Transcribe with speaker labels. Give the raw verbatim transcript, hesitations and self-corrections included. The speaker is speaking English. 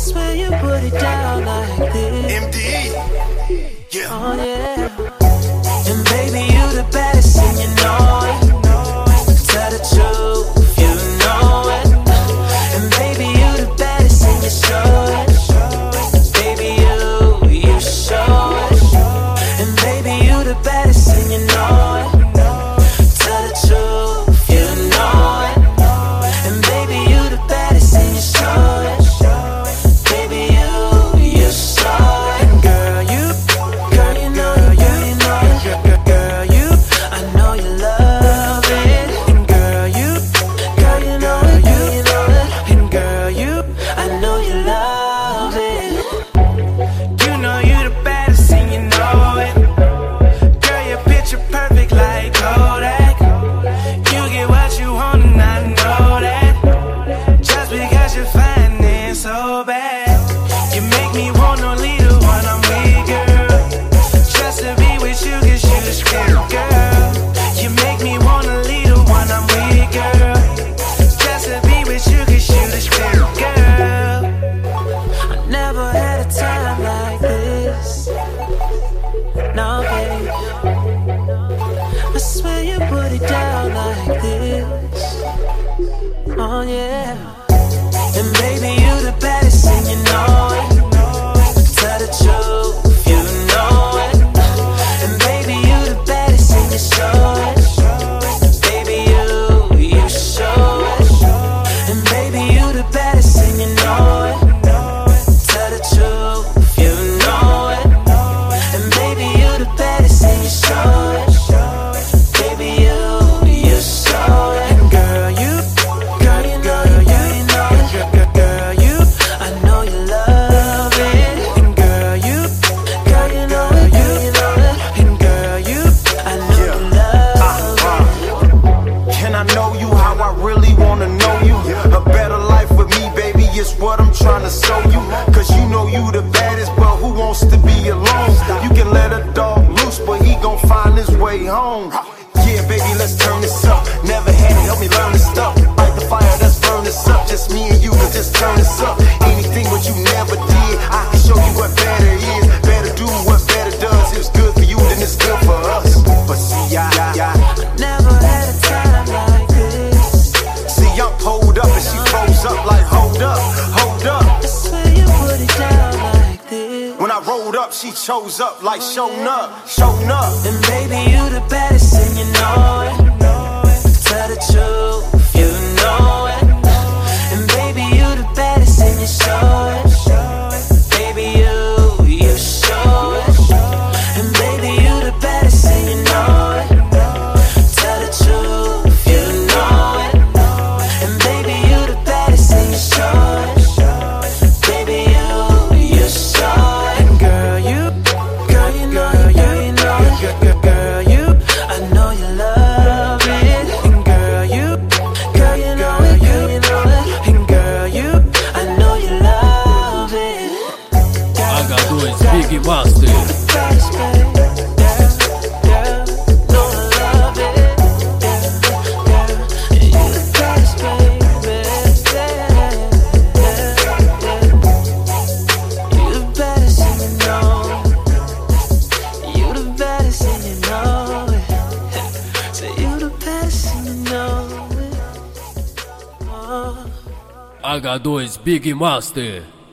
Speaker 1: swear you put it down like this.
Speaker 2: M D E, yeah.
Speaker 1: Oh yeah. And baby, you the best and you know it. Tell the truth, you know it. And baby, you the best and you show it. Baby, you, you show it. And baby, you the best and you know it. Tell the truth, you know it. And baby, you the best and you show it. Baby, you, you show it. And girl, you, girl, you know, girl, you know it. Girl, you, I know you love it. And girl, you, girl, you know it, girl, you know it. And girl, you, I know you love it. You know you the baddest and you know it. Girl, you're picture perfect like Kodak. You get what you want and I know that. Just because you're fine and so bad, you make me wanna leave the one I'm with, girl. Just to be with you, cause you the scared girl. You make me wanna leave the one I'm with, girl. Just to be with you, cause you the scared girl. I never had a time like this. No, babe, I swear you put it down like this. Oh yeah. And baby, you the best and you know it. Tell the truth, you know it. And baby, you the best and you show it. Baby, you, you show it. And baby, you the best and you know it. Tell the truth, you know it. And baby, you the best and you show it. Baby, you, you show it. And girl, you, girl, you know, girl, you know it. Girl, you, I know you love it. And girl, you, girl, you know it, girl, you know it. And girl, you, I know you love it.
Speaker 2: Can I know you how I really wanna know you? A better life with me, baby, is what I'm trying to show you. Cause you know you the baddest, but who wants to be alone? You can let a dog loose, but he gon' find his way home. Yeah, baby, let's turn this up. Never had it, help me learn this stuff. Light the fire, let's burn this up. Just me and you, cause just turn this up. Anything what you never did, I can show you what better is. Better do what better does. If it's good for you, then it's good for us. But see, I, I,
Speaker 1: I never had a time like this.
Speaker 2: see, I'm pulled up and she froze up like, hold up, hold up.
Speaker 1: I swear you put it down like this.
Speaker 2: When I rolled up, she chose up like shown up, shown up.
Speaker 1: And baby, you the baddest and you know it. Tell the truth, you know it. And baby, you the baddest and you show it. Baby, you, you show it. And baby, you the baddest and you know it. Tell the truth, you know it. And baby, you the baddest and you show it. Baby, you, you show it. And girl, you, girl, you know, girl, you know it. Girl, you, I know you love it. And girl, you, girl, you know it, girl, you know it. And girl, you, I know you love it.
Speaker 3: I got doing Biggie Monster.
Speaker 1: The best, babe. Yeah, yeah. Know I love it. Yeah, yeah. You the best, baby. Yeah, yeah, yeah. You the baddest and you know it. You the baddest and you know it. Say you the best and you know it. Oh.
Speaker 3: H dois Big Master.